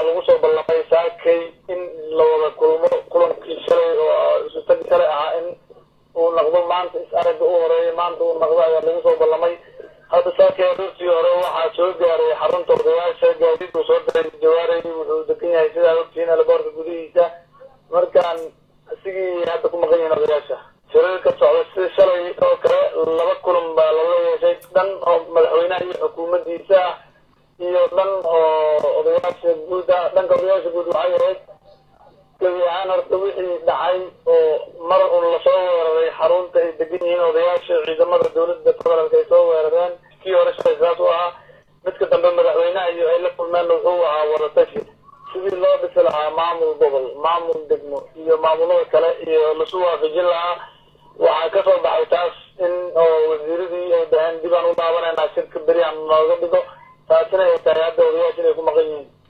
lagu soo ballamay saakay in la wada kulmo kulankii shalay oo isu tagi kale ahaa in uu noqdo maanta is-aragga u horeeya maanta uu noqdo ayaa lagu soo ballamay. hadda saakay aroortii hore waxaa soo gaaray xarunta odayaasha gaadiidku soo diray Jawaari wuxuu degan yahay sidaa ogtihiin alboorka gudihiisa markaan isigii hadda ku maqan yihiin odayaasha shirarka socda sida shalay oo kale laba kulan baa lala yeeshay dhan oo madaxweynaha iyo xukuumaddiisa iyo dhan oo odayaasha guud ah dhanka odayaasha guud waxay ahayd gabi ahaan horta wixii dhacay oo mar un lasoo weeraray xarunta ay degan yihiin odayaasha ciidamada dowladda federaalka ay soo weerareen kii hore shalay saas u ahaa midka dambe madaxweynaha iyo ay la kulmeen wuxuu ahaa wadatashi sidii loo dhisi lahaa maamul gobol maamul degmo iyo maamulada kale iyo lasu waafajin lahaa waxaa ka soo baxay taas in oo wasiiradii ay dhaheen dib aan u laabanayna shirka beri aan nooga dhigo taasina ay tahay hadda odayaasha inay ku maqan yihiin.